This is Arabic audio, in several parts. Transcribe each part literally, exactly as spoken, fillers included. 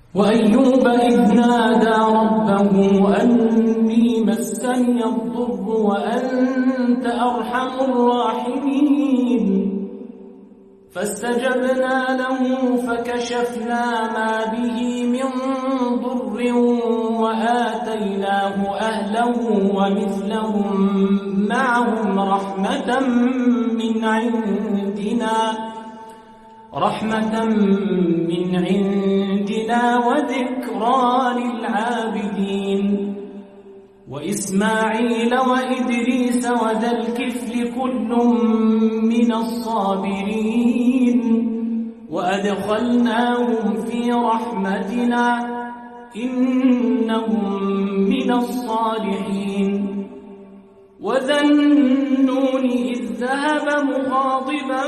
وأيوب إذ نادى ربه أني مسني الضر وأنت أرحم الراحمين فاستجبنا له فكشفنا ما به من ضر وآتيناه أهله ومثلهم معهم رحمة من عندنا رحمة من عندنا وذكرى للعابدين وإسماعيل وإدريس وذا الكفل كل من الصابرين وأدخلناهم في رحمتنا إنهم من الصالحين وذا النون إذ ذهب مغاضبا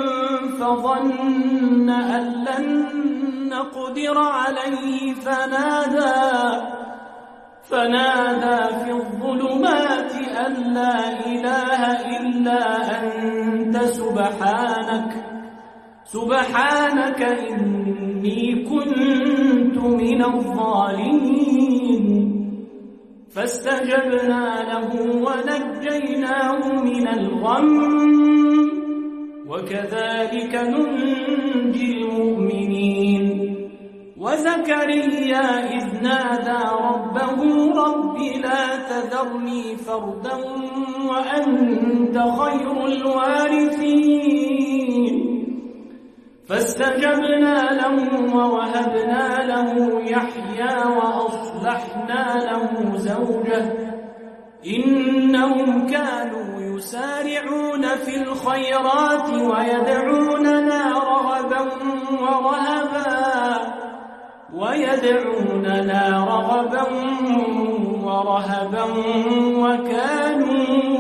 فظن أن لن نقدر عليه فنادى فنادى في الظلمات أن لا إله إلا أنت سبحانك سبحانك إني كنت من الظالمين فاستجبنا له ونجيناه من الغم وكذلك ننجي المؤمنين وزكريا إذ نادى ربه رب لا تذرني فردا وأنت خير الوارثين فاستجبنا له ووهبنا له يحيى وأصلحنا له زوجه إنهم كانوا يسارعون في الخيرات ويدعوننا رغبا ورهبا ويدعوننا رغبا ورهبا وكانوا